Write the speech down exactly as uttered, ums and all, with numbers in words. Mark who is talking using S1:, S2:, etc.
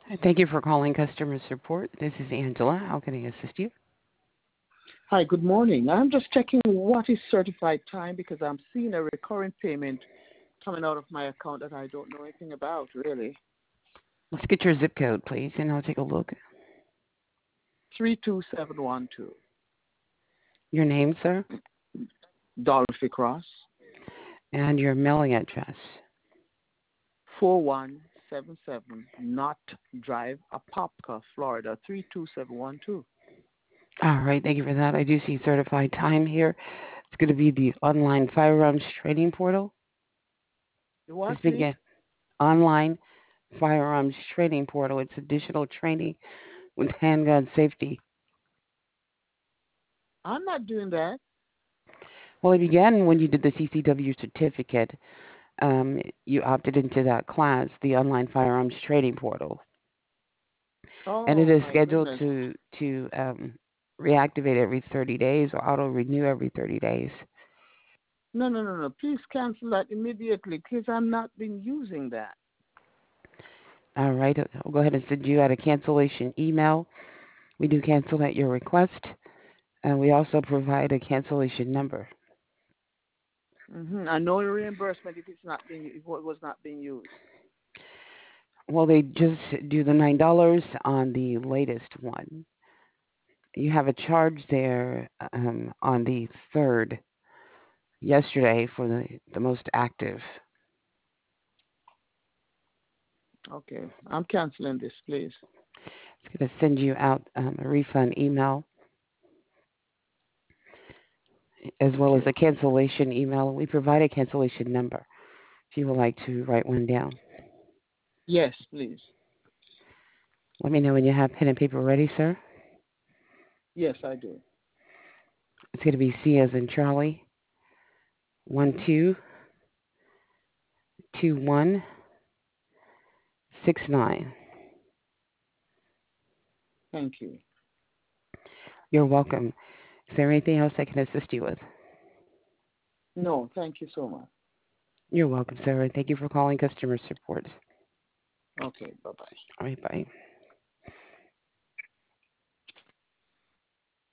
S1: Hi, thank you for calling customer support. This is Angela. How can I assist you?
S2: Hi, good morning. I'm just checking what is certified time because I'm seeing a recurring payment coming out of my account that I don't know anything about, really.
S1: Let's get your zip code, please, and I'll take a look.
S2: three two seven one two.
S1: Your name, sir,
S2: Dolphy Cross,
S1: and your mailing address.
S2: four one seven seven Knott Drive, Apopka, Florida, three two seven one two.
S1: All right, thank you for that. I do see certified time here. It's going to be the online firearms training portal.
S2: What,
S1: Just
S2: please?
S1: begin online firearms training portal. It's additional training with handgun safety.
S2: I'm not doing that.
S1: Well, it began when you did the C C W certificate. Um, you opted into that class, the online firearms training portal. And it
S2: Oh,
S1: is
S2: my
S1: scheduled
S2: goodness.
S1: to to um, reactivate every thirty days or auto renew every thirty days.
S2: No, no, no, no. Please cancel that immediately because I'm not been using that.
S1: All right, I'll go ahead and send you out a cancellation email. We do cancel at your request, and we also provide a cancellation number.
S2: hmm I know the reimbursement if it's not being if it was not being used.
S1: Well, they just do the nine dollars on the latest one. You have a charge there um, on the third yesterday for the the most active.
S2: Okay, I'm canceling this, please.
S1: It's going to send you out um, a refund email as well as
S2: Okay.
S1: a cancellation email. We provide a cancellation number if you would like to write one down.
S2: Yes, please.
S1: Let me know when you have pen and paper ready, sir.
S2: Yes, I do.
S1: It's going to be C as in Charlie, one
S2: hmm
S1: two two one six nine.
S2: Thank you.
S1: You're welcome. Is there anything else I can assist you with?
S2: No, thank you so much.
S1: You're welcome, sir. And thank you for calling customer support.
S2: Okay, bye bye.
S1: All right, bye.